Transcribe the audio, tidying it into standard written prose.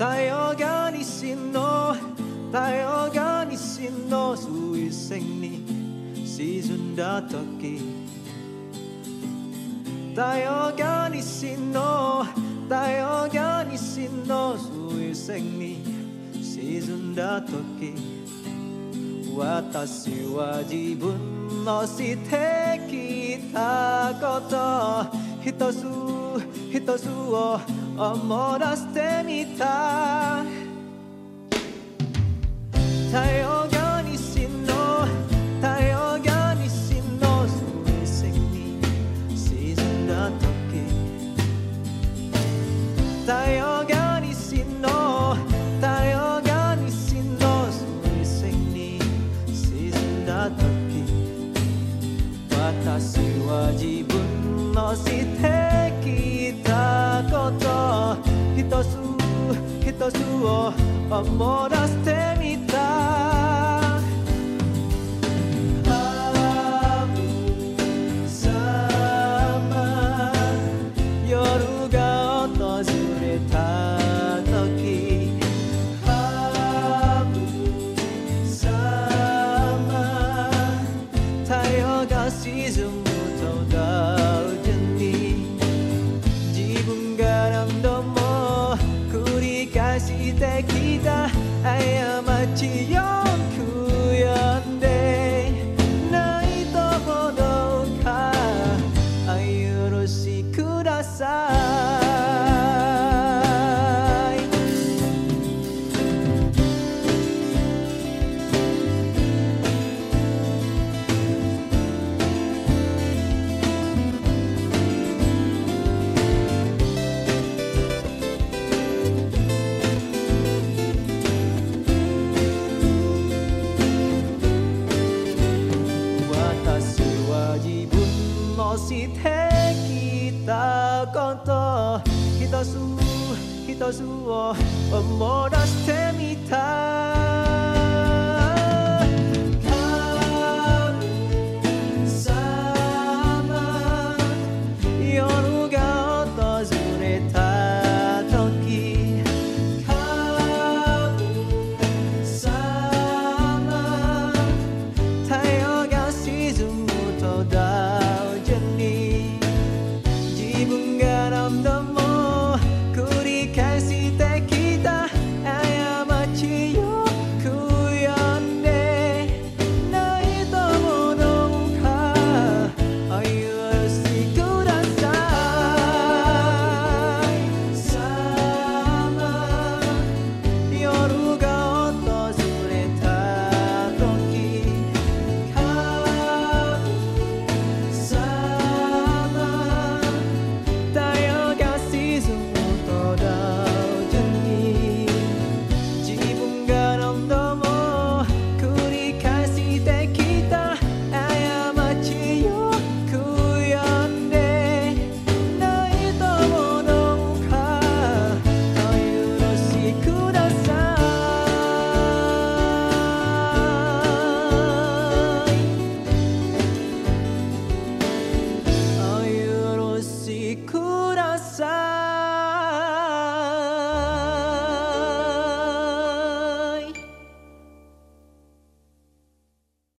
太陽が西の水星に沈んだ時、太陽が西の水星に沈んだ時、私は自分のしてきたこと一つを思い出してみた。太陽が西の水星に沈んだ時、太陽が西の水星に沈んだ時、私は自分のしてきたこと一つを思い出してみた。夜が訪れた時、太陽が沈むと同時に、自分が何度も繰り返してきた過ちよ悔やんでないとほどか、許しください。私は自分のしてきたこと一つを思い